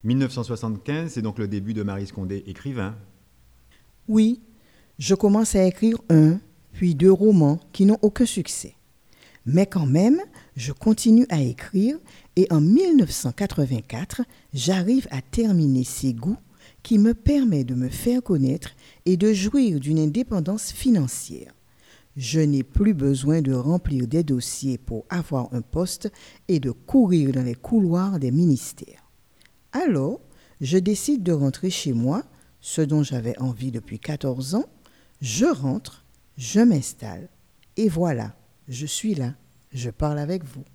1975, c'est donc le début de Maryse Condé, écrivain. Oui, je commence à écrire un, puis deux romans qui n'ont aucun succès. Mais quand même, je continue à écrire et en 1984, j'arrive à terminer Ces goûts qui me permet de me faire connaître et de jouir d'une indépendance financière. Je n'ai plus besoin de remplir des dossiers pour avoir un poste et de courir dans les couloirs des ministères. Alors, je décide de rentrer chez moi, ce dont j'avais envie depuis 14 ans. Je rentre, je m'installe et voilà, je suis là, je parle avec vous.